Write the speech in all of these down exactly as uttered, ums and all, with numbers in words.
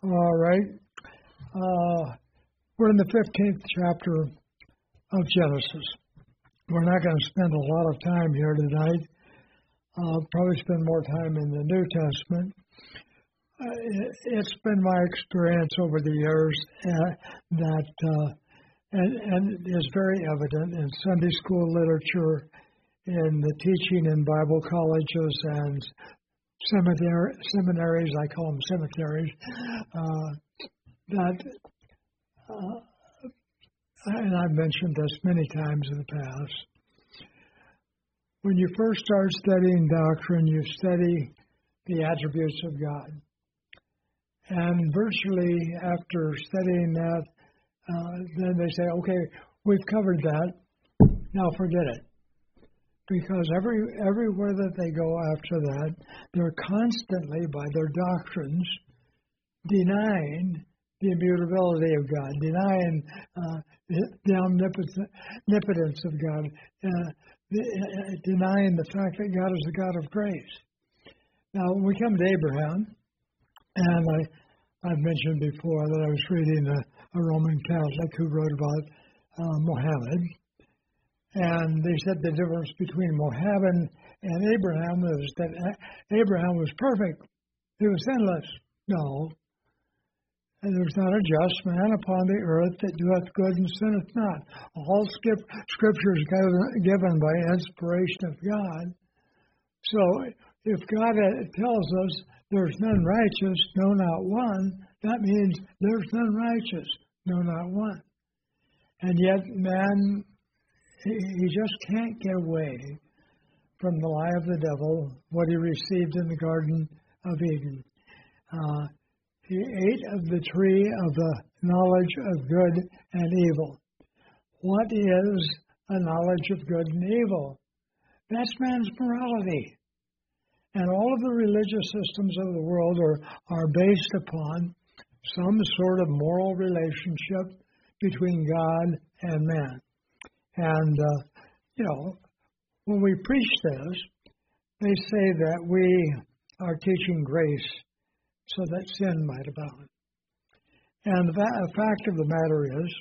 All right. Uh, we're in the fifteenth chapter of Genesis. We're not going to spend a lot of time here tonight. Uh, probably spend more time in the New Testament. Uh, it, it's been my experience over the years uh, that, uh, and, and it is very evident in Sunday school literature, in the teaching in Bible colleges and seminary, seminaries, I call them cemeteries, uh, that, uh, and I've mentioned this many times in the past, when you first start studying doctrine, you study the attributes of God. And virtually after studying that, uh, then they say, okay, we've covered that, now forget it. Because every everywhere that they go after that, they're constantly, by their doctrines, denying the immutability of God, denying uh, the omnipotence of God, uh, the, uh, denying the fact that God is a God of grace. Now, when we come to Abraham, and I, I've mentioned before that I was reading a, a Roman Catholic who wrote about uh, Mohammed, and they said the difference between Mohammed and Abraham was that Abraham was perfect. He was sinless. No. And there's not a just man upon the earth that doeth good and sinneth not. All skip, scripture is given by inspiration of God. So if God tells us there's none righteous, no, not one, that means there's none righteous, no, not one. And yet man, he just can't get away from the lie of the devil, what he received in the Garden of Eden. Uh, he ate of the tree of the knowledge of good and evil. What is a knowledge of good and evil? That's man's morality. And all of the religious systems of the world are, are based upon some sort of moral relationship between God and man. And, uh, you know, when we preach this, they say that we are teaching grace so that sin might abound. And the fact of the matter is,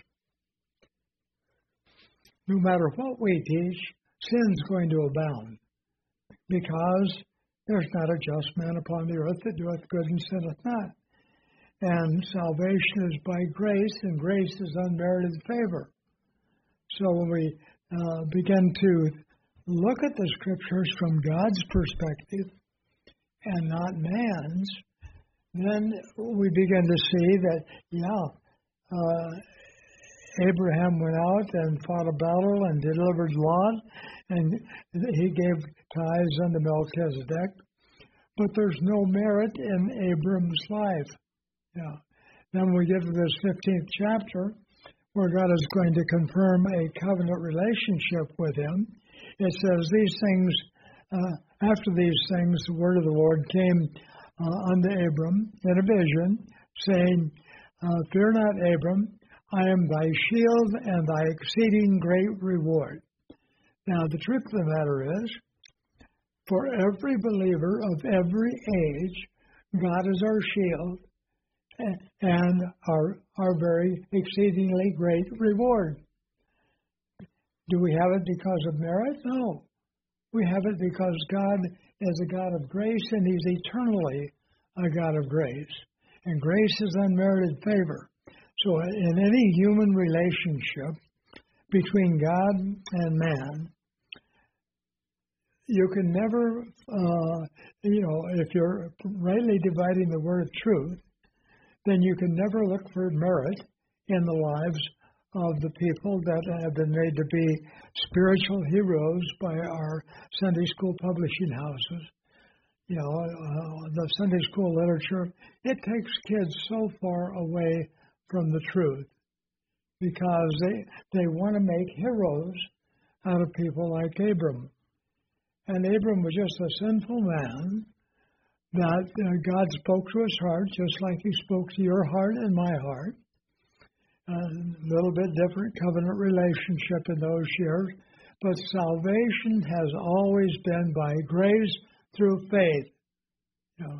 no matter what we teach, sin's going to abound, because there's not a just man upon the earth that doeth good and sinneth not. And salvation is by grace, and grace is unmerited favor. So when we uh, begin to look at the scriptures from God's perspective and not man's, then we begin to see that, yeah, uh, Abraham went out and fought a battle and delivered Lot, and he gave tithes unto Melchizedek, but there's no merit in Abram's life. Yeah. Then we get to this fifteenth chapter, where God is going to confirm a covenant relationship with him. It says, these things, uh, after these things, the word of the Lord came uh, unto Abram in a vision, saying, uh, fear not, Abram, I am thy shield and thy exceeding great reward. Now, the truth of the matter is, for every believer of every age, God is our shield and our, our very exceedingly great reward. Do we have it because of merit? No. We have it because God is a God of grace, and he's eternally a God of grace. And grace is unmerited favor. So in any human relationship between God and man, you can never, uh, you know, if you're rightly dividing the word of truth, then you can never look for merit in the lives of the people that have been made to be spiritual heroes by our Sunday school publishing houses. You know, uh, the Sunday school literature, it takes kids so far away from the truth because they they want to make heroes out of people like Abram. And Abram was just a sinful man that uh, God spoke to his heart, just like he spoke to your heart and my heart. A little bit different covenant relationship in those years, but salvation has always been by grace through faith. You know,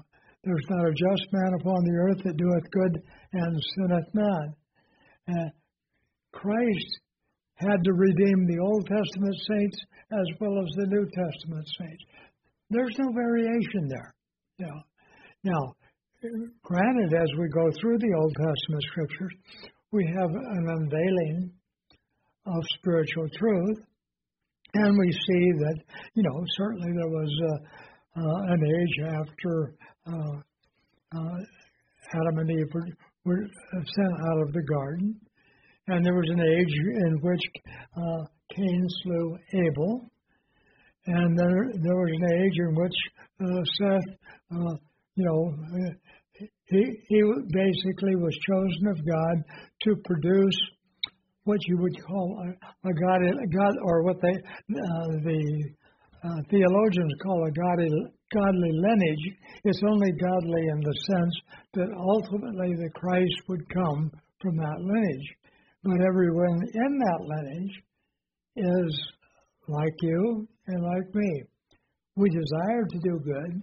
There's not a just man upon the earth that doeth good and sinneth not. Uh, Christ had to redeem the Old Testament saints as well as the New Testament saints. There's no variation there. You know. Now, granted, as we go through the Old Testament scriptures, we have an unveiling of spiritual truth, and we see that, you know, certainly there was uh, uh, an age after uh, uh, Adam and Eve were, were sent out of the garden, and there was an age in which uh, Cain slew Abel, and there, there was an age in which uh, Seth, uh, you know, he, he basically was chosen of God to produce what you would call a, a God, a God, or what they uh, the uh, theologians call a godly, godly lineage. It's only godly in the sense that ultimately the Christ would come from that lineage. But everyone in that lineage is like you and like me. We desire to do good,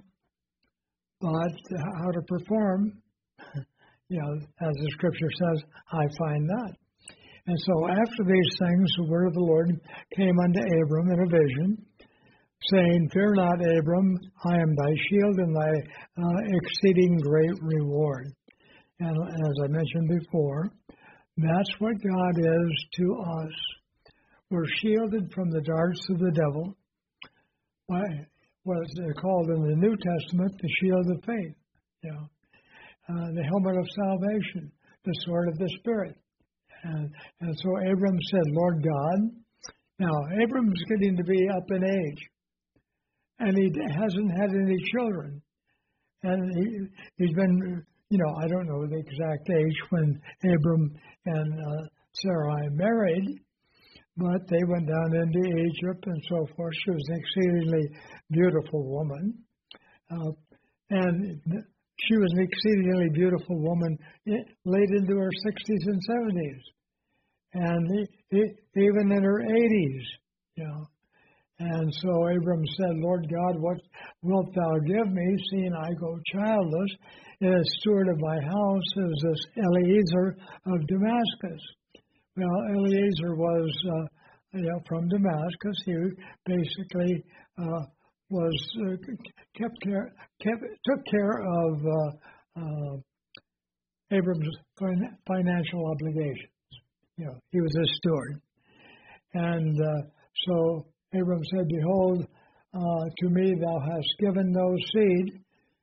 but how to perform, you know, as the scripture says, I find not. And so after these things, the word of the Lord came unto Abram in a vision, saying, Fear not, Abram, I am thy shield and thy uh, exceeding great reward. And as I mentioned before, that's what God is to us. We're shielded from the darts of the devil. Why? What they're called in the New Testament, the shield of faith, you know, uh, the helmet of salvation, the sword of the Spirit. And, and so Abram said, Lord God. Now, Abram's getting to be up in age, and he hasn't had any children. And he, he's been, you know, I don't know the exact age when Abram and uh, Sarai married, but they went down into Egypt and so forth. She was an exceedingly beautiful woman. Uh, and she was an exceedingly beautiful woman late into her sixties and seventies. And he, he, even in her eighties, you know. And so Abram said, Lord God, what wilt thou give me, seeing I go childless? And the steward of my house is this Eliezer of Damascus. Well, Eliezer was, uh, you know, from Damascus. He basically uh, was uh, kept care, kept took care of uh, uh, Abram's fin- financial obligations. You know, he was a steward, and uh, so Abram said, "Behold, uh, to me thou hast given no seed,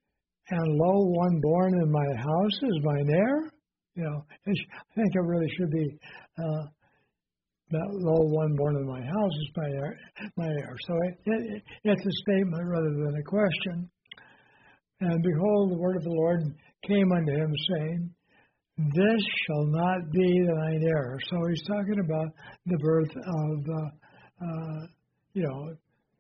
and lo, one born in my house is mine heir." You know, I think it really should be uh, that lo, one born in my house is my heir. My heir. So it, it, it's a statement rather than a question. And behold, the word of the Lord came unto him, saying, "This shall not be thine heir." So he's talking about the birth of, uh, uh, you know,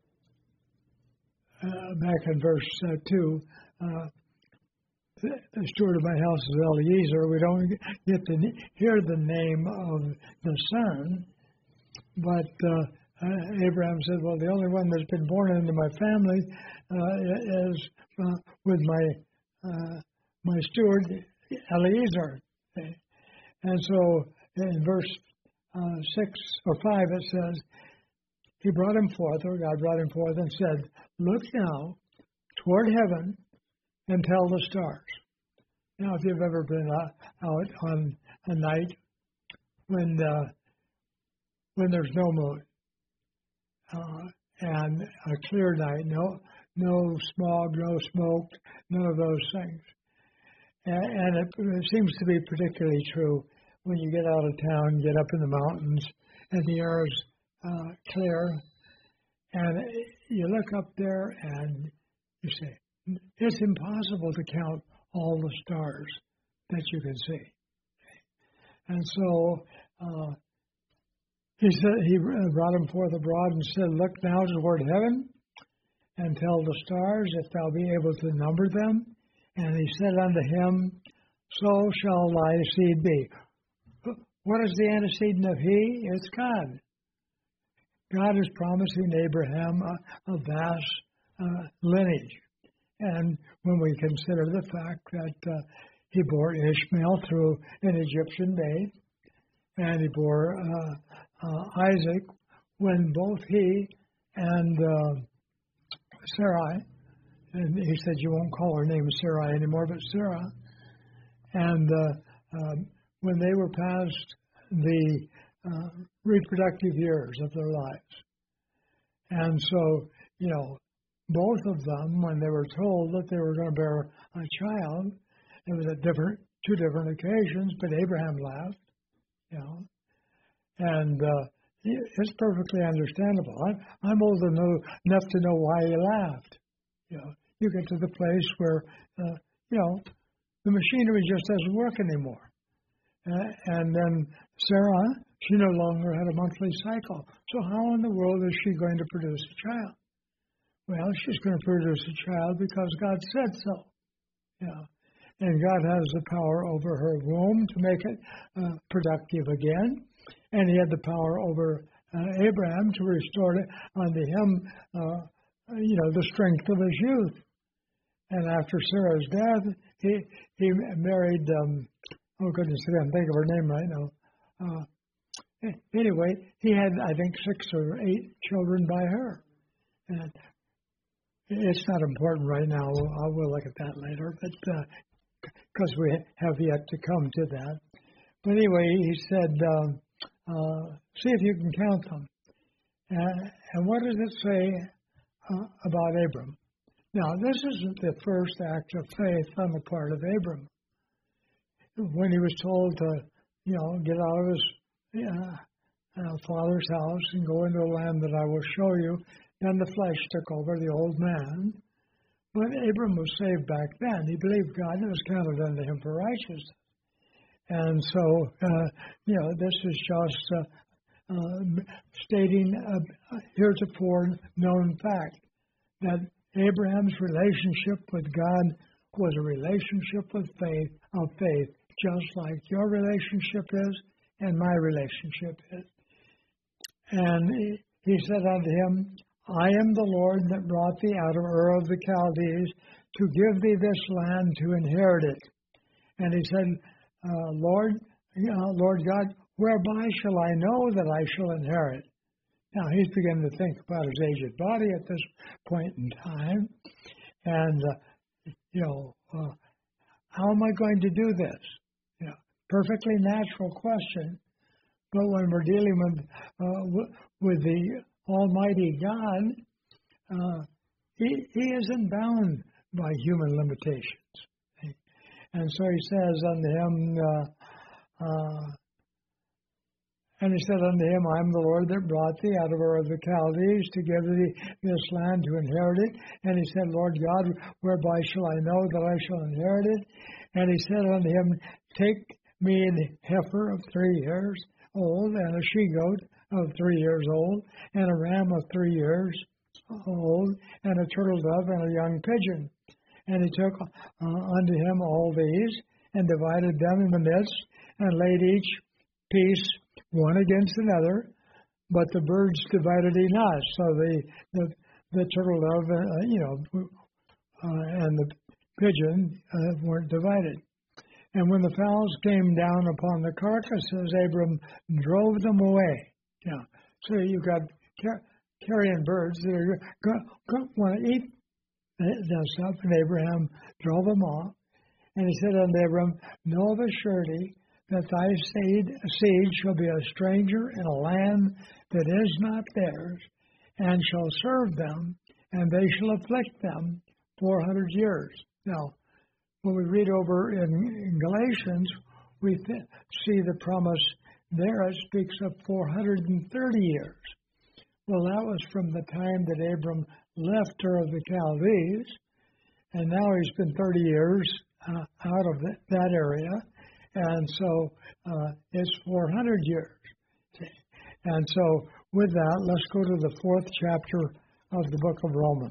uh, back in verse uh, two. Uh, The steward of my house is Eliezer. We don't get to hear the name of the son, but uh, uh, Abraham said, well, the only one that's been born into my family uh, is uh, with my uh, my steward, Eliezer. Okay. And so in verse uh, six or five, it says, he brought him forth, or God brought him forth and said, look now toward heaven and tell the stars. Now, if you've ever been out on a night when uh, when there's no moon uh, and a clear night, no no smog, no smoke, none of those things, and, and it, it seems to be particularly true when you get out of town, get up in the mountains, and the air is uh, clear, and you look up there and you say, it's impossible to count all the stars that you can see. And so uh, he said he brought him forth abroad and said, look now toward heaven and tell the stars if thou be able to number them. And he said unto him, so shall thy seed be. What is the antecedent of he? It's God. God is promising Abraham a, a vast uh, lineage. And when we consider the fact that uh, he bore Ishmael through an Egyptian maid, and he bore uh, uh, Isaac when both he and uh, Sarai, and he said you won't call her name Sarai anymore, but Sarah, and uh, um, when they were past the uh, reproductive years of their lives. And so, you know, both of them, when they were told that they were going to bear a child, it was at different, two different occasions, but Abraham laughed, you know, and uh, it's perfectly understandable. I'm, I'm old enough to know why he laughed. You know, you get to the place where, uh, you know, the machinery just doesn't work anymore. Uh, and then Sarah, she no longer had a monthly cycle. So how in the world is she going to produce a child? Well, she's going to produce a child because God said so. You know, and God has the power over her womb to make it uh, productive again. And he had the power over uh, Abraham to restore it unto him, uh, you know, the strength of his youth. And after Sarah's death, he he married, um, oh goodness, I can't think of her name right now. Uh, anyway, he had, I think, six or eight children by her. And it's not important right now. We'll, we'll look at that later, but because uh, we have yet to come to that. But anyway, he said, uh, uh, see if you can count them. Uh, and what does it say uh, about Abram? Now, this isn't the first act of faith on the part of Abram. When he was told to, you know, get out of his uh, uh, father's house and go into a land that I will show you, then the flesh took over the old man. But Abram was saved back then. He believed God, and it was counted unto him for righteousness. And so, uh, you know, this is just uh, uh, stating a heretofore known fact that Abraham's relationship with God was a relationship with faith, of faith, just like your relationship is and my relationship is. And he, he said unto him, I am the Lord that brought thee out of Ur of the Chaldees to give thee this land to inherit it. And he said, uh, Lord, uh, Lord God, whereby shall I know that I shall inherit? Now, he's beginning to think about his aged body at this point in time. And, uh, you know, uh, how am I going to do this? You know, perfectly natural question. But when we're dealing with, uh, w- with the Almighty God, uh, he, he isn't bound by human limitations. And so he says unto him, uh, uh, and he said unto him, I am the Lord that brought thee out of Ur of the Chaldees to give thee this land to inherit it. And he said, Lord God, whereby shall I know that I shall inherit it? And he said unto him, take me an heifer of three years old, and a she-goat of three years old, and a ram of three years old, and a turtle dove, and a young pigeon. And he took uh, unto him all these, and divided them in the midst, and laid each piece one against another, but the birds divided he not. So the the, the turtle dove, uh, you know, uh, and the pigeon uh, weren't divided. And when the fowls came down upon the carcasses, Abram drove them away. Yeah. So you've got car- carrion birds that are going to want to eat that stuff, and Abraham drove them off. And he said unto Abram, know of a surety that thy seed, seed shall be a stranger in a land that is not theirs, and shall serve them, and they shall afflict them four hundred years. Now, when we read over in, in Galatians, we th- see the promise there. It speaks of four hundred thirty years. Well, that was from the time that Abram left Ur of the Chaldees, and now he's been thirty years uh, out of the, that area, and so uh, it's four hundred years. And so with that, let's go to the fourth chapter of the book of Romans.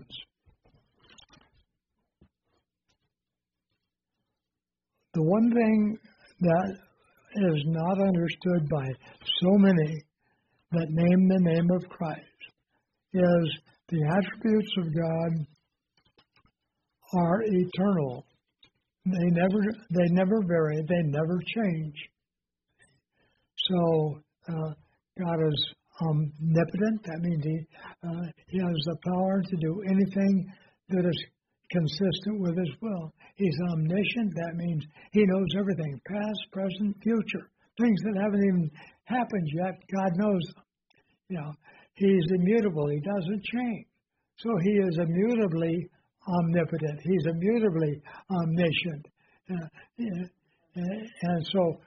The one thing that is not understood by so many that name the name of Christ is the attributes of God are eternal. They never, they never vary. They never change. So uh, God is omnipotent. That means he, uh, he has the power to do anything that is consistent with his will. He's omniscient. That means he knows everything, past, present, future. Things that haven't even happened yet, God knows them. You know, he's immutable. He doesn't change. So he is immutably omnipotent. He's immutably omniscient. Uh, and so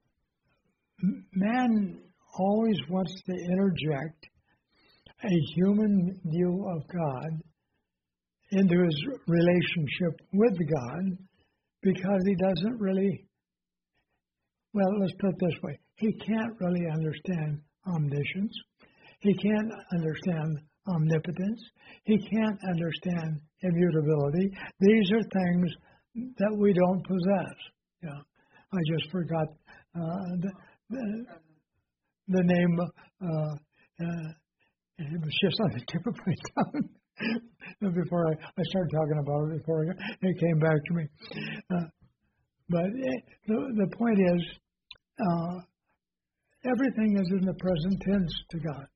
man always wants to interject a human view of God into his relationship with God because he doesn't really, well, let's put it this way. He can't really understand omniscience. He can't understand omnipotence. He can't understand immutability. These are things that we don't possess. Yeah, I just forgot uh, the, the, the name. Uh, uh, it was just on the tip of my tongue before I, I started talking about it. Before it came back to me. Uh, but it, the the point is, uh, everything is in the present tense to God.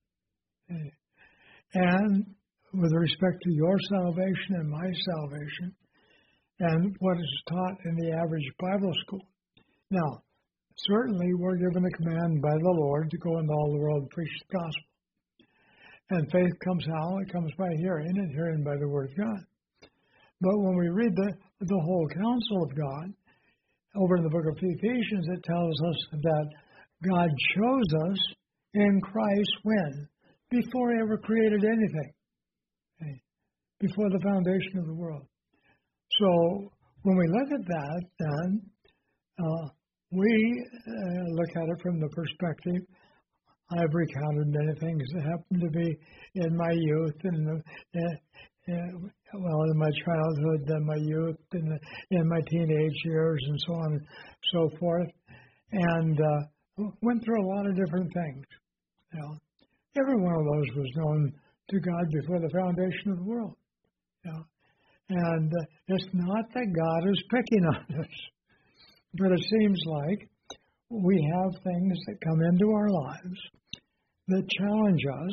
And with respect to your salvation and my salvation, and what is taught in the average Bible school. Now, certainly we're given a command by the Lord to go into all the world and preach the gospel. And faith comes how? It comes by hearing, and hearing by the word of God. But when we read the, the whole counsel of God, over in the book of Ephesians, it tells us that God chose us in Christ when? Before he ever created anything. Okay? Before the foundation of the world. So when we look at that, then uh, we uh, look at it from the perspective. I've recounted many things that happened to me in my youth, and uh, uh, well, in my childhood, then my youth, and in my teenage years, and so on and so forth, and uh, went through a lot of different things. You know, every one of those was known to God before the foundation of the world. You know? And uh, it's not that God is picking on us, but it seems like we have things that come into our lives that challenge us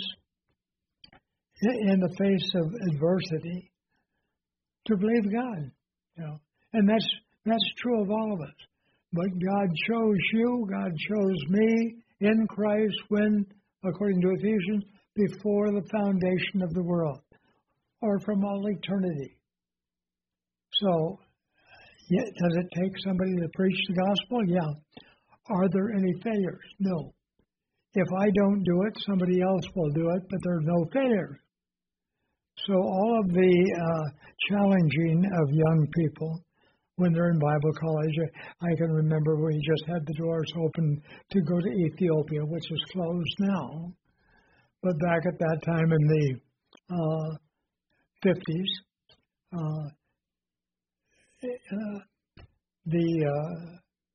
in the face of adversity to believe God. You know? And that's that's true of all of us. But God chose you, God chose me in Christ when, according to Ephesians, before the foundation of the world, or from all eternity. So, yeah, does it take somebody to preach the gospel? Yeah. Are there any failures? No. If I don't do it, somebody else will do it, but there's no failures. So all of the uh, challenging of young people when they're in Bible college, I can remember we just had the doors open to go to Ethiopia, which is closed now. But back at that time in the uh, fifties, uh, uh, the uh,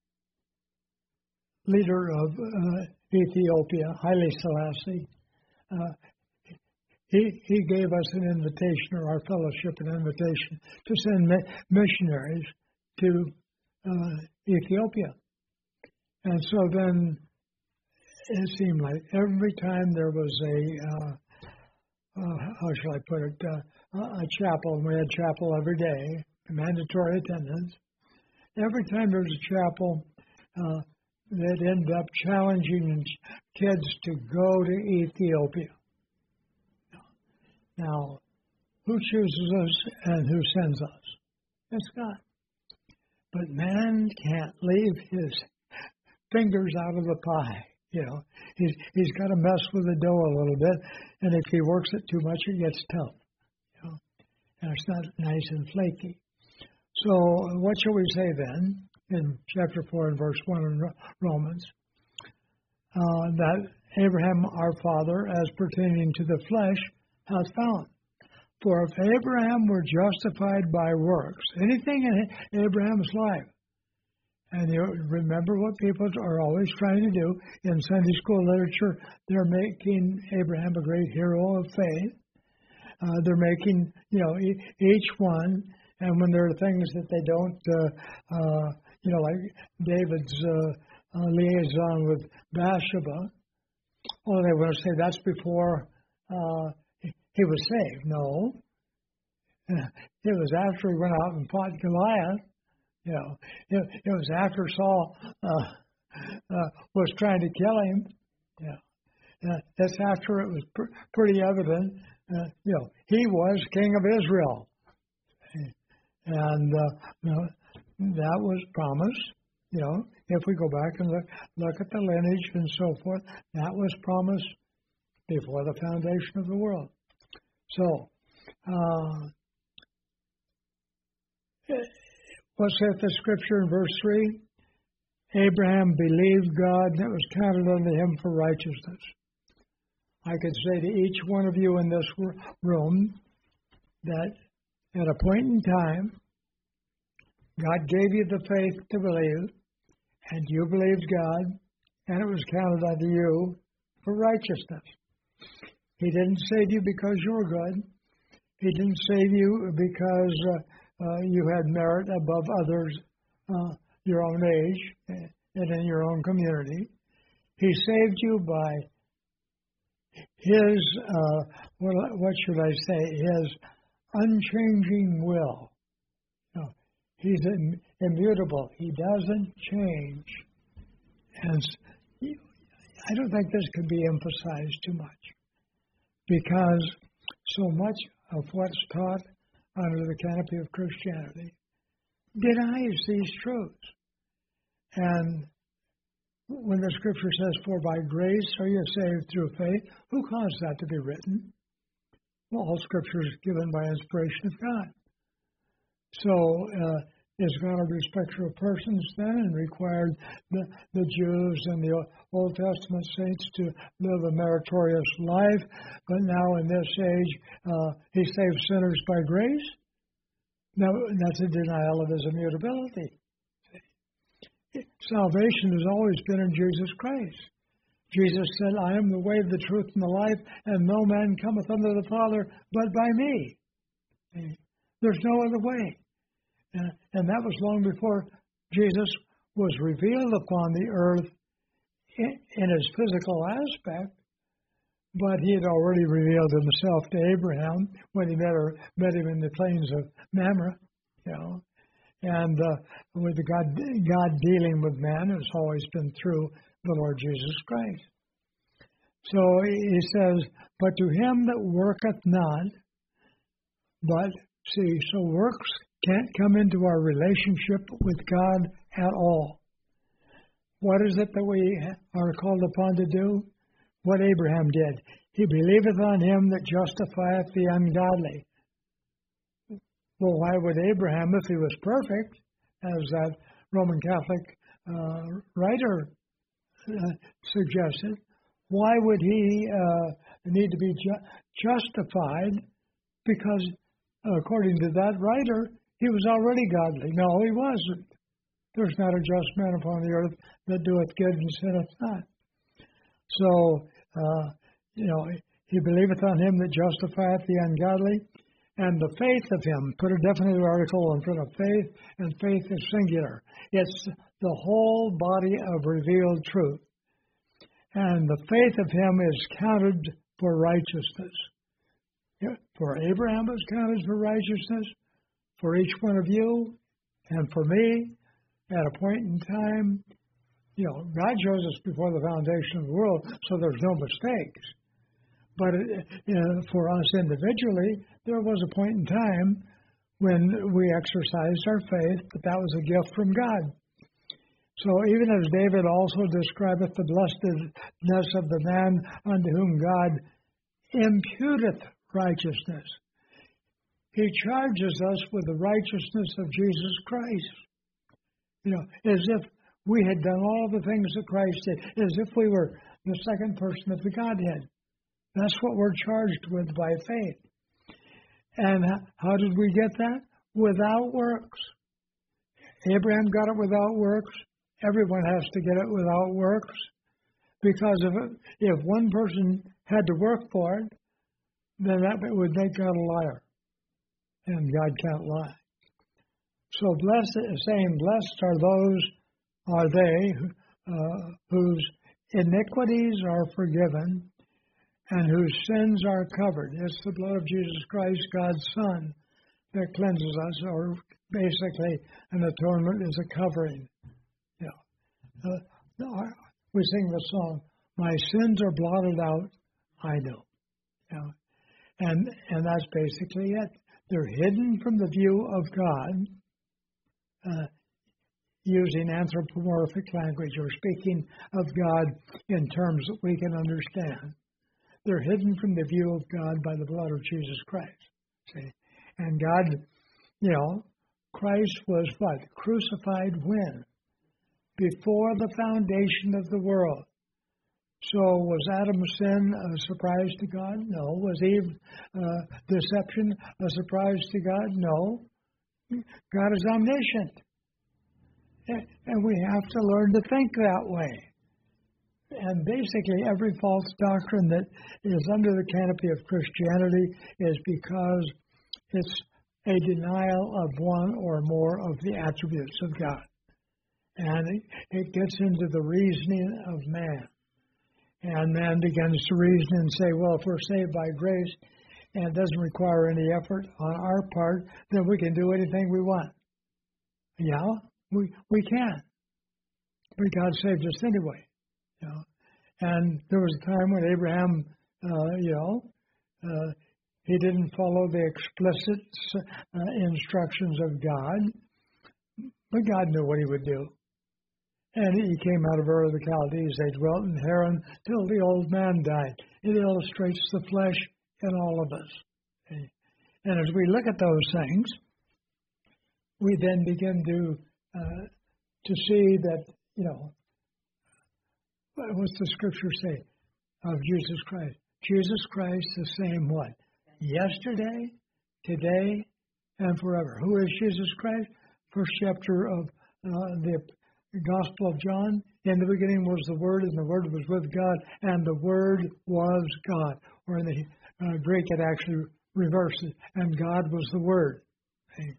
leader of uh, Ethiopia, Haile Selassie, uh, he, he gave us an invitation, or our fellowship an invitation, to send mi- missionaries to uh, Ethiopia. And so then it seemed like every time there was a, uh, uh, how shall I put it, uh, a chapel, and we had chapel every day, mandatory attendance. Every time there was a chapel, uh, they'd end up challenging kids to go to Ethiopia. Now, who chooses us and who sends us? It's God. But man can't leave his fingers out of the pie. You know, he's he's got to mess with the dough a little bit, and if he works it too much, it gets tough. You know, and it's not nice and flaky. So, what shall we say then in chapter four and verse one in Romans? Uh, that Abraham our father, as pertaining to the flesh, hath found. For if Abraham were justified by works, anything in Abraham's life, and you remember what people are always trying to do in Sunday school literature, they're making Abraham a great hero of faith. Uh, they're making, you know, each one And when there are things that they don't, uh, uh, you know, like David's uh, uh, liaison with Bathsheba, oh, they want to say that's before uh, he was saved. No. It was after he went out and fought Goliath. You know, it, it was after Saul uh, uh, was trying to kill him. Yeah, uh, that's after it was pr- pretty evident. Uh, you know, he was king of Israel, and uh, you know, that was promised. You know, if we go back and look look at the lineage and so forth, that was promised before the foundation of the world. So. Uh, What's that, the scripture in verse three? Abraham believed God, and it was counted unto him for righteousness. I could say to each one of you in this room that at a point in time, God gave you the faith to believe, and you believed God, and it was counted unto you for righteousness. He didn't save you because you were good. He didn't save you because uh, Uh, you had merit above others uh, your own age and in your own community. He saved you by His, uh, what, what should I say, His unchanging will. You know, he's im- immutable. He doesn't change. And I don't think this could be emphasized too much, because so much of what's taught under the canopy of Christianity denies these truths. And when the scripture says, for by grace are you saved through faith, who caused that to be written? Well, all scripture is given by inspiration of God. So uh, is God a respecter of persons then, and required the, the Jews and the Old Testament saints to live a meritorious life, but now in this age uh, he saves sinners by grace? No, that's a denial of his immutability. Salvation has always been in Jesus Christ. Jesus said, I am the way, the truth, and the life, and no man cometh unto the Father but by me. There's no other way. And, and that was long before Jesus was revealed upon the earth in, in his physical aspect, but he had already revealed himself to Abraham when he met, her, met him in the plains of Mamre, you know. And uh, with the God, God dealing with man has always been through the Lord Jesus Christ. So he says, but to him that worketh not, but, see, so works can't come into our relationship with God at all. What is it that we are called upon to do? What Abraham did. He believeth on him that justifieth the ungodly. Well, why would Abraham, if he was perfect, as that Roman Catholic uh, writer uh, suggested, why would he uh, need to be ju- justified? Because according to that writer, he was already godly. No, he wasn't. There's not a just man upon the earth that doeth good and sinneth not. So, uh, you know, he believeth on him that justifieth the ungodly, and the faith of him, put a definite article in front of faith, and faith is singular. It's the whole body of revealed truth. And the faith of him is counted for righteousness. For Abraham it was counted for righteousness, for each one of you, and for me, at a point in time. You know, God chose us before the foundation of the world, so there's no mistakes. But uh, for us individually, there was a point in time when we exercised our faith, but that was a gift from God. So even as David also describeth the blessedness of the man unto whom God imputeth righteousness, he charges us with the righteousness of Jesus Christ. You know, as if we had done all the things that Christ did, as if we were the second person of the Godhead. That's what we're charged with by faith. And how did we get that? Without works. Abraham got it without works. Everyone has to get it without works. Because if, it, if one person had to work for it, then that would make God a liar. And God can't lie. So blessed, saying, blessed are those, are they, uh, whose iniquities are forgiven and whose sins are covered. It's the blood of Jesus Christ, God's Son, that cleanses us, or basically an atonement is a covering. You know, uh, we sing the song, my sins are blotted out, I know. You know, and, and that's basically it. They're hidden from the view of God, uh, using anthropomorphic language or speaking of God in terms that we can understand. They're hidden from the view of God by the blood of Jesus Christ. See? And God, you know, Christ was what? Crucified when? Before the foundation of the world. So was Adam's sin a surprise to God? No. Was Eve's uh, deception a surprise to God? No. God is omniscient. And we have to learn to think that way. And basically every false doctrine that is under the canopy of Christianity is because it's a denial of one or more of the attributes of God. And it, it gets into the reasoning of man. And man begins to reason and say, well, if we're saved by grace and it doesn't require any effort on our part, then we can do anything we want. Yeah, we we can. But God saved us anyway. You know? And there was a time when Abraham, uh, you know, uh, he didn't follow the explicit uh, instructions of God, but God knew what he would do. And he came out of Ur of the Chaldees. They dwelt in Haran till the old man died. It illustrates the flesh in all of us. Okay? And as we look at those things, we then begin to uh, to see that, you know, what's the scripture say of Jesus Christ? Jesus Christ the same what? Yesterday, today, and forever. Who is Jesus Christ? First chapter of uh, the Gospel of John. In the beginning was the Word, and the Word was with God, and the Word was God. Or in the uh, Greek, it actually reverses, and God was the Word. Okay.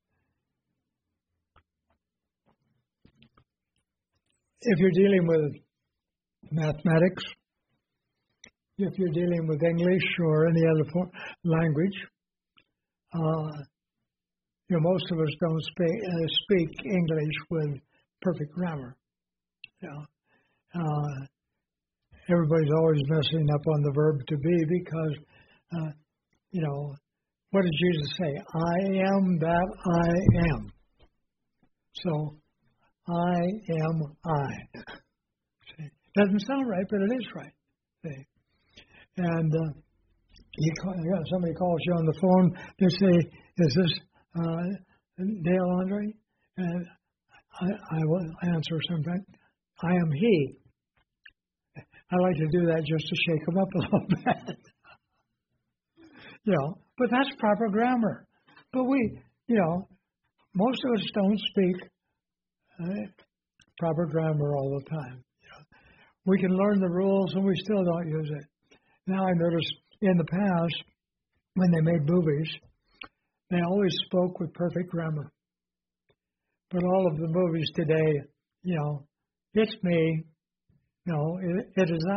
If you're dealing with mathematics, if you're dealing with English or any other form, language, uh, you know, most of us don't speak, uh, speak English with perfect grammar. You know, uh, everybody's always messing up on the verb to be because, uh, you know, what did Jesus say? I am that I am. So, I am I. See? Doesn't sound right, but it is right. See? And uh, you call, somebody calls you on the phone, they say, is this uh, Dale Andre? And I, I will answer sometimes, I am he. I like to do that just to shake them up a little bit. You know, but that's proper grammar. But we, you know, most of us don't speak uh, proper grammar all the time. You know, we can learn the rules and we still don't use it. Now I notice in the past, when they made movies, they always spoke with perfect grammar. But all of the movies today, you know, it's me. No, it, it is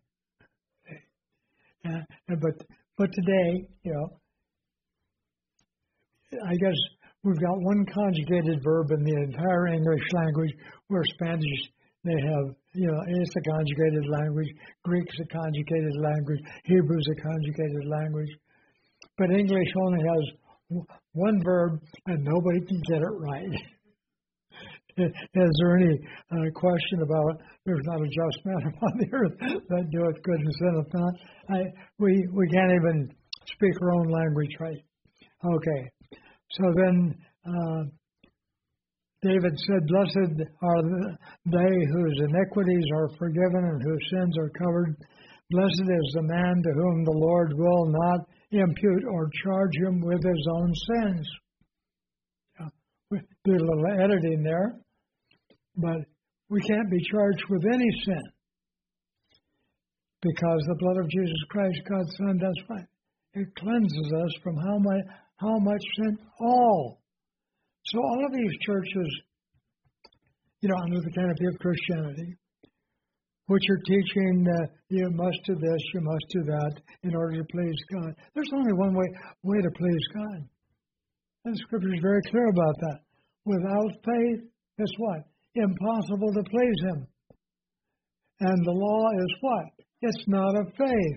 I. Uh, but but today, you know, I guess we've got one conjugated verb in the entire English language, where Spanish, they have, you know, it's a conjugated language. Greek's a conjugated language. Hebrew's a conjugated language. But English only has one verb, and nobody can get it right. Is there any uh, question about there's not a just man upon the earth that doeth good and sinneth not? I, we, we can't even speak our own language right. Okay. So then uh, David said, blessed are they whose iniquities are forgiven and whose sins are covered. Blessed is the man to whom the Lord will not impute or charge him with his own sins. Yeah, we do a little editing there, but we can't be charged with any sin because the blood of Jesus Christ, God's Son, does what? It cleanses us from how much, how much sin? All. So all of these churches, you know, under the canopy of Christianity, which are teaching uh, you must do this, you must do that in order to please God. There's only one way way to please God. And the Scripture is very clear about that. Without faith, it's what? Impossible to please Him. And the law is what? It's not of faith.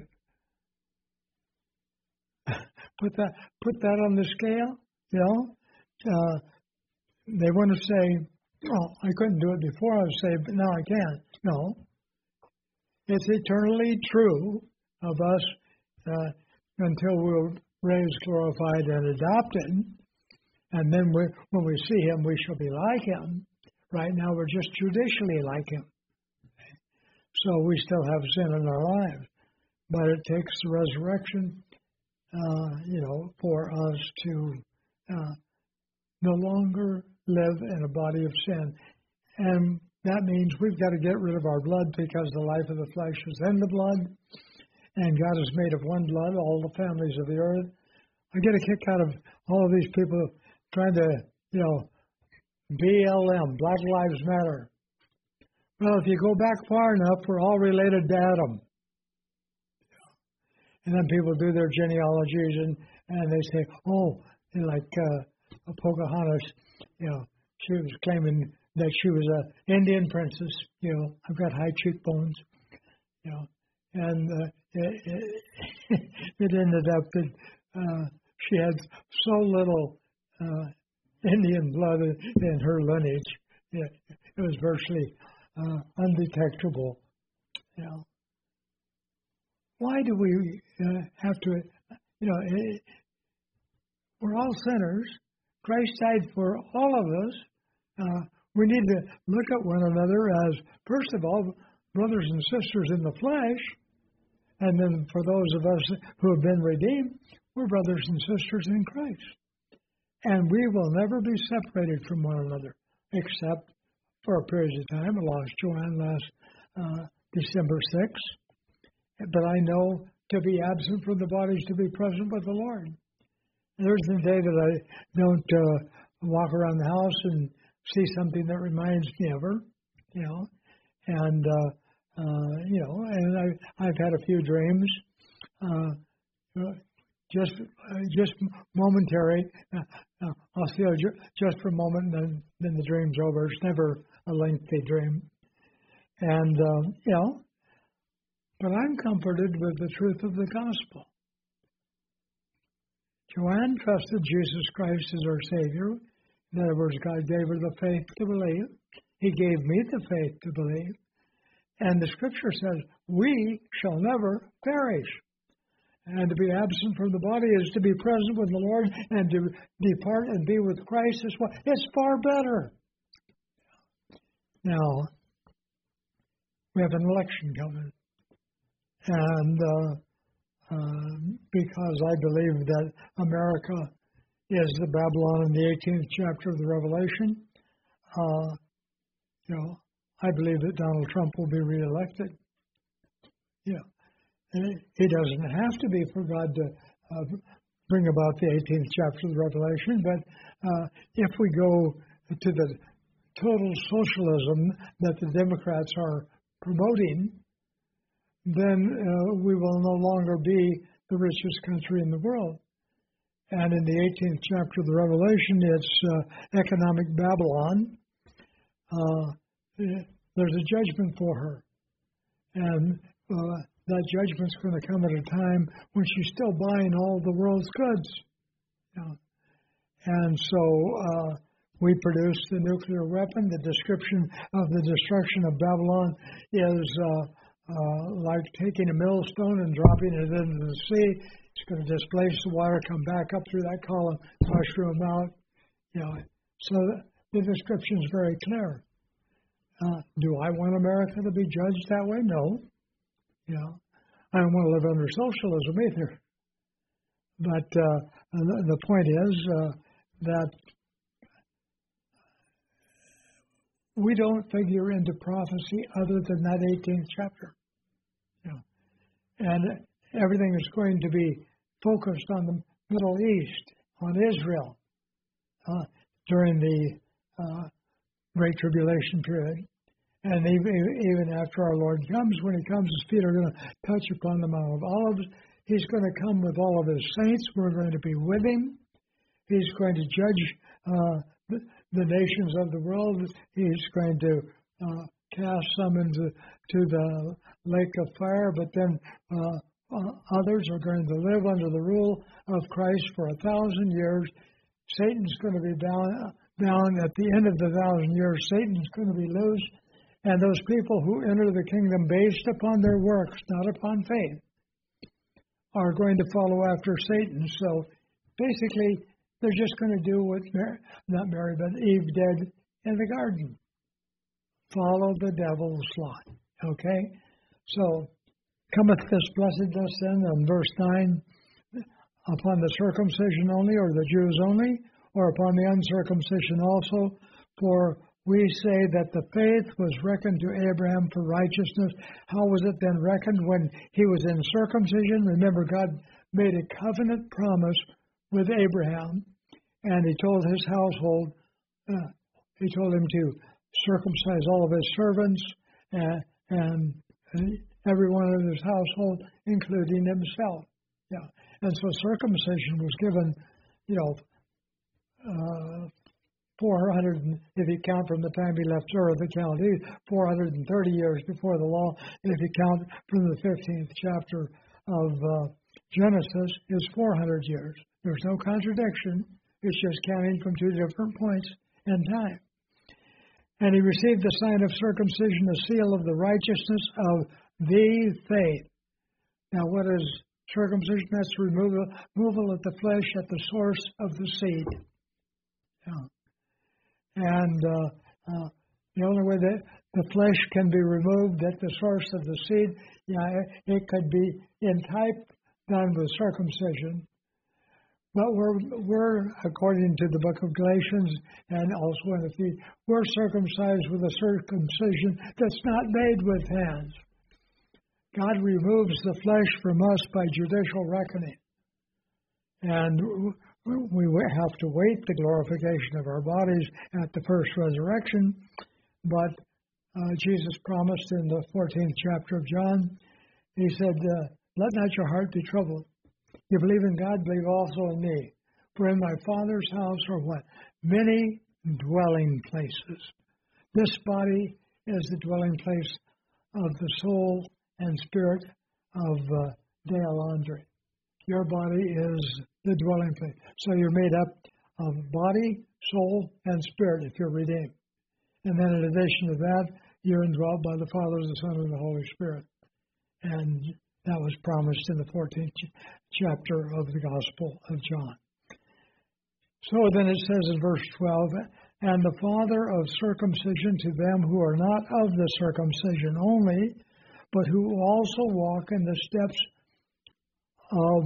put that put that on the scale, you know. Uh, they want to say, oh, I couldn't do it before I was saved, but now I can. No. It's eternally true of us uh, until we're raised, glorified, and adopted. And then we, when we see Him, we shall be like Him. Right now, we're just judicially like Him. So we still have sin in our lives. But it takes the resurrection, uh, you know, for us to uh, no longer live in a body of sin. And that means we've got to get rid of our blood because the life of the flesh is in the blood. And God is made of one blood, all the families of the earth. I get a kick out of all of these people trying to, you know, B L M, Black Lives Matter. Well, if you go back far enough, we're all related to Adam. And then people do their genealogies and, and they say, oh, like uh, Pocahontas, you know, she was claiming that she was an Indian princess, you know, I've got high cheekbones, you know, and uh, it, it, it ended up that uh, she had so little uh, Indian blood in her lineage, it, it was virtually uh, undetectable, you know. Why do we uh, have to, you know, it, we're all sinners. Christ died for all of us. Uh, we need to look at one another as, first of all, brothers and sisters in the flesh. And then for those of us who have been redeemed, we're brothers and sisters in Christ. And we will never be separated from one another, except for a period of time. I lost Joanne last uh, December sixth. But I know to be absent from the body is to be present with the Lord. There's the day that I don't uh, walk around the house and see something that reminds me of her, you know. And, uh, uh, you know, and I, I've had a few dreams, uh, just uh, just momentary. Uh, uh, I'll see her ju- just for a moment, and then, then the dream's over. It's never a lengthy dream. And, um, you know, but I'm comforted with the truth of the gospel. Joanne trusted Jesus Christ as her Savior. In other words, God gave her the faith to believe. He gave me the faith to believe. And the Scripture says, we shall never perish. And to be absent from the body is to be present with the Lord, and to depart and be with Christ is what? It's far better. Now, we have an election coming. And uh, uh, because I believe that America is the Babylon in the eighteenth chapter of the Revelation, uh, you know, I believe that Donald Trump will be reelected. Yeah, and he doesn't have to be for God to uh, bring about the eighteenth chapter of the Revelation, but uh, if we go to the total socialism that the Democrats are promoting, then uh, we will no longer be the richest country in the world. And in the eighteenth chapter of the Revelation, it's uh, economic Babylon. Uh, there's a judgment for her. And uh, that judgment's going to come at a time when she's still buying all the world's goods. You know? And so uh, we produce the nuclear weapon. The description of the destruction of Babylon is uh, uh, like taking a millstone and dropping it into the sea. It's going to displace the water, come back up through that column, mushroom out. You know, so the description is very clear. Uh, do I want America to be judged that way? No. You know, I don't want to live under socialism either. But uh, the, the point is uh, that we don't figure into prophecy other than that eighteenth chapter. You know, and everything is going to be focused on the Middle East, on Israel, uh, during the uh, Great Tribulation period. And even, even after our Lord comes, when he comes, his feet are going to touch upon the Mount of Olives. He's going to come with all of his saints. We're going to be with him. He's going to judge uh, the, the nations of the world. He's going to uh, cast some into to the lake of fire, but then uh, uh, others are going to live under the rule of Christ for a thousand years. Satan's going to be bound, bound at the end of the thousand years. Satan's going to be loose. And those people who enter the kingdom based upon their works, not upon faith, are going to follow after Satan. So basically, they're just going to do what Mary, not Mary, but Eve did in the garden. Follow the devil's lie. Okay? So, cometh this blessedness then, in verse nine, upon the circumcision only, or the Jews only, or upon the uncircumcision also? For we say that the faith was reckoned to Abraham for righteousness. How was it then reckoned when he was in circumcision? Remember, God made a covenant promise with Abraham, and he told his household, uh, he told him to circumcise all of his servants and, and everyone of his household, including himself. Yeah, and so circumcision was given, you know, uh, four hundred, if you count from the time he left Ur of the Chaldees, four hundred thirty years before the law. And if you count from the fifteenth chapter of uh, Genesis, is four hundred years. There's no contradiction. It's just counting from two different points in time. And he received the sign of circumcision, the seal of the righteousness of the faith. Now, what is circumcision? That's removal, removal of the flesh at the source of the seed. Yeah. And uh, uh, the only way that the flesh can be removed at the source of the seed, yeah, it, it could be in type done with circumcision. But we're, we're, according to the book of Galatians and also in Ephesians, we're circumcised with a circumcision that's not made with hands. God removes the flesh from us by judicial reckoning. And we have to wait the glorification of our bodies at the first resurrection. But uh, Jesus promised in the fourteenth chapter of John, he said, uh, let not your heart be troubled. You believe in God, believe also in me. For in my Father's house are what? Many dwelling places. This body is the dwelling place of the soul and spirit of uh, Dale Andre. Your body is the dwelling place. So you're made up of body, soul, and spirit if you're redeemed. And then in addition to that, you're indwelt by the Father, the Son, and the Holy Spirit. And that was promised in the fourteenth chapter of the Gospel of John. So then it says in verse twelve, and the Father of circumcision to them who are not of the circumcision only, but who also walk in the steps of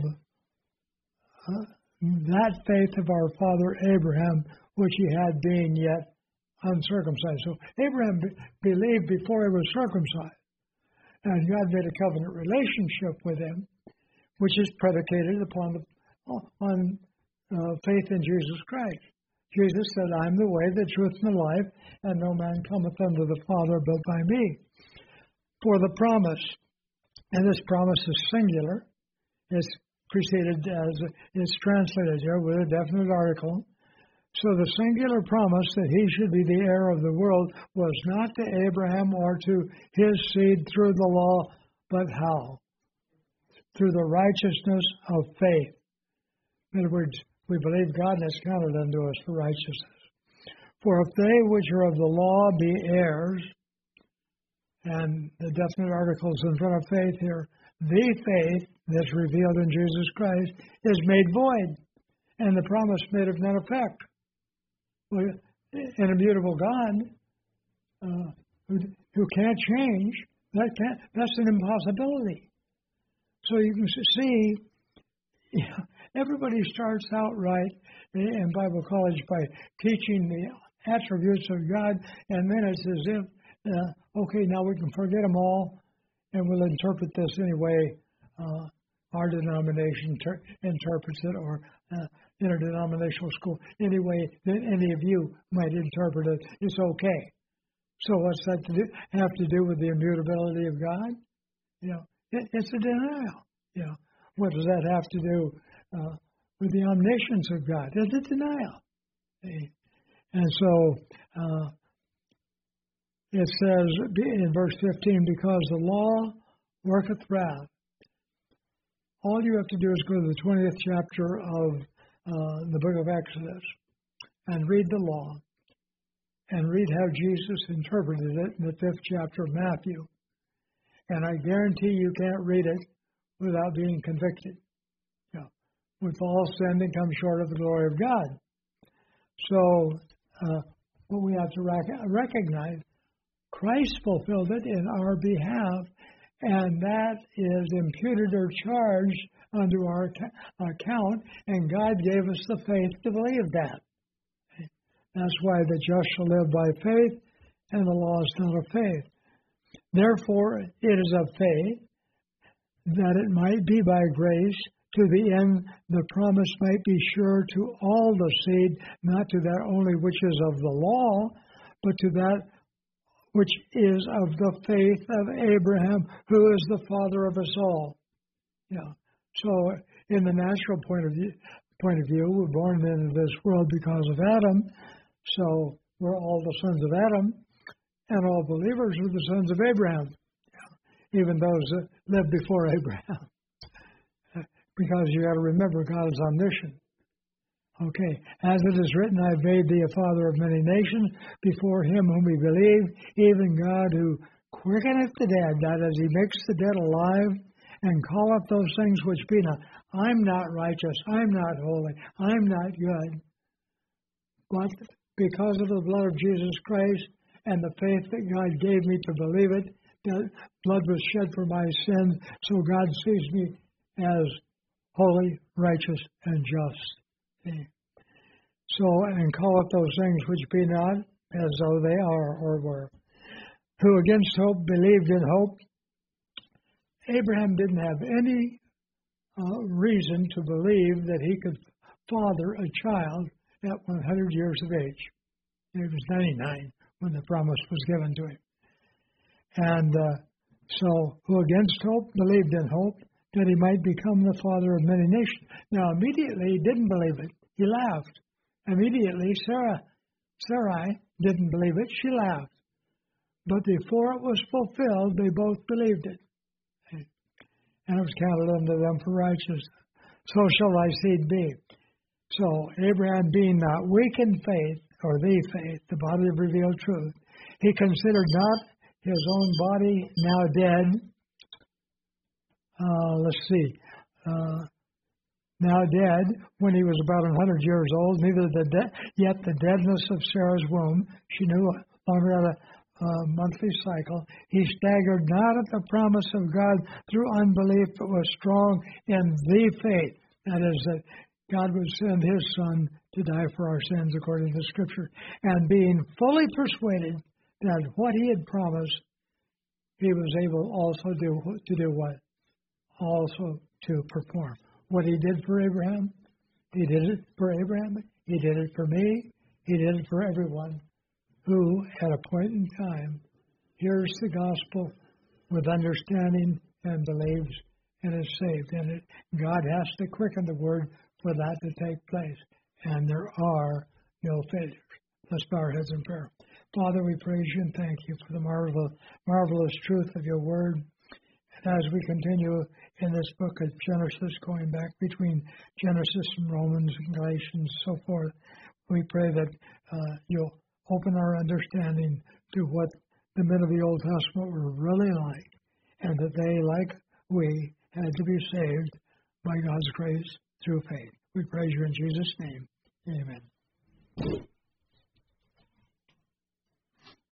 uh, that faith of our father Abraham, which he had being yet uncircumcised. So Abraham be- believed before he was circumcised. And God made a covenant relationship with him, which is predicated upon the, on uh, faith in Jesus Christ. Jesus said, I'm the way, the truth, and the life, and no man cometh unto the Father but by me. For the promise, and this promise is singular, is preceded as it's translated here with a definite article. So the singular promise that he should be the heir of the world was not to Abraham or to his seed through the law, but how? Through the righteousness of faith. In other words, we believe God has counted unto us for righteousness. For if they which are of the law be heirs, and the definite articles in front of faith here, the faith that's revealed in Jesus Christ is made void, and the promise made of none effect. Well, an immutable God uh, who, who can't change, that can't, that's an impossibility. So you can see, you know, everybody starts out right in Bible college by teaching the attributes of God, and then it's as if, uh, okay, now we can forget them all, and we'll interpret this any way uh, our denomination ter- interprets it, or uh, interdenominational school, any way that any of you might interpret it, it's okay. So what's that to do, have to do with the immutability of God? You know, it, it's a denial. You know, what does that have to do uh, with the omniscience of God? It's a denial. See? And so uh, it says in verse fifteen, because the law worketh wrath. All you have to do is go to the twentieth chapter of uh, the book of Exodus and read the law and read how Jesus interpreted it in the fifth chapter of Matthew. And I guarantee you can't read it without being convicted. You know, with all sin that comes short of the glory of God. So uh, what we have to rec- recognize, Christ fulfilled it in our behalf, and that is imputed or charged unto our account, and God gave us the faith to believe that. That's why the just shall live by faith, and the law is not of faith. Therefore, it is of faith, that it might be by grace, to the end the promise might be sure to all the seed, not to that only which is of the law, but to that which is of the faith of Abraham, who is the father of us all. Yeah. So, in the natural point of view, point of view, we're born into this world because of Adam. So we're all the sons of Adam, and all believers are the sons of Abraham, yeah. Even those that lived before Abraham. Because you got to remember, God is omniscient. Okay, as it is written, I have made thee a father of many nations, before him whom we believe, even God who quickeneth the dead, that is, he makes the dead alive, and calleth those things which be not. I'm not righteous, I'm not holy, I'm not good. But because of the blood of Jesus Christ and the faith that God gave me to believe it, that blood was shed for my sins, so God sees me as holy, righteous, and just. See? So, and calleth those things which be not as though they are or were. Who against hope believed in hope. Abraham didn't have any uh, reason to believe that he could father a child at one hundred years of age. He was ninety-nine when the promise was given to him. And uh, so, who against hope believed in hope, that he might become the father of many nations. Now, immediately, he didn't believe it. He laughed. Immediately, Sarah, Sarai didn't believe it. She laughed. But before it was fulfilled, they both believed it. And it was counted unto them for righteousness. So shall thy seed be. So, Abraham being not weak in faith, or the faith, the body of revealed truth, he considered not his own body now dead. Uh, let's see, uh, now dead, when he was about one hundred years old, neither the de- yet the deadness of Sarah's womb, she knew longer had a uh, monthly cycle. He staggered not at the promise of God through unbelief, but was strong in the faith. That is, that God would send his Son to die for our sins, according to Scripture. And being fully persuaded that what he had promised, he was able also do, to do what? Also to perform. What he did for Abraham, he did it for Abraham, he did it for me, he did it for everyone who, at a point in time, hears the gospel with understanding and believes and is saved. And it, God has to quicken the word for that to take place. And there are no failures. Let's bow our heads in prayer. Father, we praise you and thank you for the marvelous, marvelous truth of your word. And as we continue in this book of Genesis, going back between Genesis and Romans and Galatians and so forth, we pray that uh, you'll open our understanding to what the men of the Old Testament were really like, and that they, like we, had to be saved by God's grace through faith. We praise you in Jesus' name. Amen.